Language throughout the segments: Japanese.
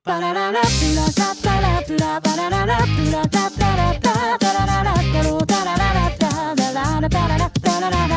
パラララプラタタラプラパラララプラタタラタタラララタロタラララタラララタララタラララ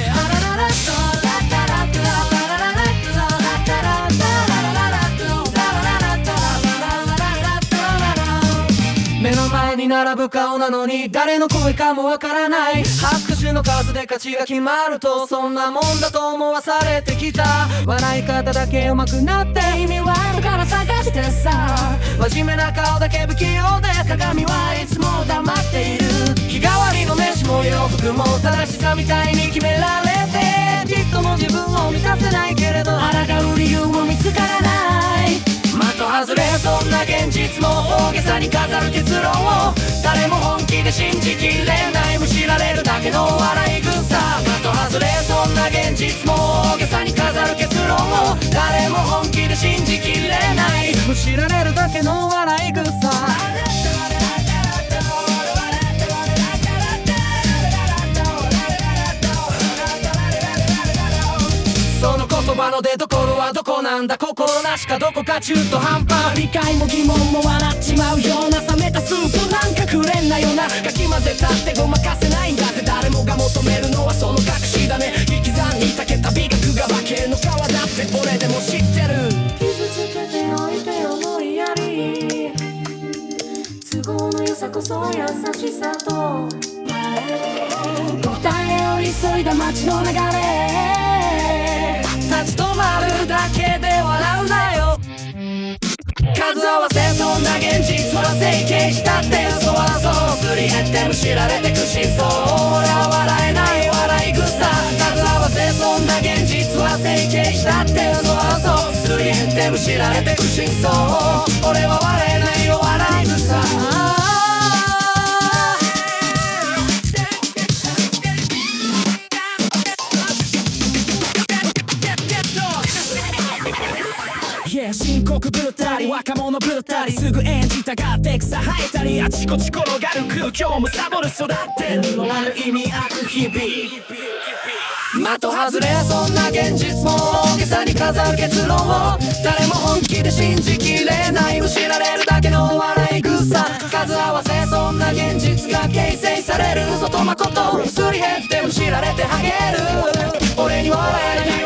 目の前に並ぶ顔なのに誰の声かもわからない。拍手の数で勝ちが決まるとそんなもんだと思わされてきた。笑い方だけ上手くなって意味はあるから探してさ。真面目な顔だけ不器用で鏡はいつも黙っている。日替わりの飯も洋服も正しさみたいに決められてちっとも自分を満たせないけれど抗う理由も見つからない。的外れそんな現実も大げさに飾る結論を誰も本気で信じきれない。むしられるだけの笑い草。的外れそんな現実も大げさに飾る結論を誰も本気で信じきれない。むしられるだけの笑い草。その言葉の出所はどこなんだ。心なしかどこか中途半端。理解も疑問も笑っちまうような冷めたスープなんかくれんなよな。かき混ぜたってごまかせないんだぜ。誰もが求めるのはその隠しだね。引き算にたけた美学が化けの皮だって俺でも知ってる。傷つけておいてよ無理やり。都合の良さこそ優しさと答えを急いだ街の流れ。立ち止まるだけで笑うなよ。数合わせそんな現実は整形したって嘘はそうすり減ってむしられてく真相。俺は笑えない笑い草。数合わせそんな現実は整形したって嘘はそうすり減ってむしられてく真相。俺は笑えないよ笑い草。深刻ぶったり若者ぶったりすぐ演じたがって草生えたりあちこち転がる空気をむさぼる育ってるのある意味あく日々。的外れそんな現実も大げさに飾る結論を誰も本気で信じきれない。むしられるだけの笑い草。数合わせそんな現実が形成される嘘と誠すり減ってむしられてはげる。俺に笑えない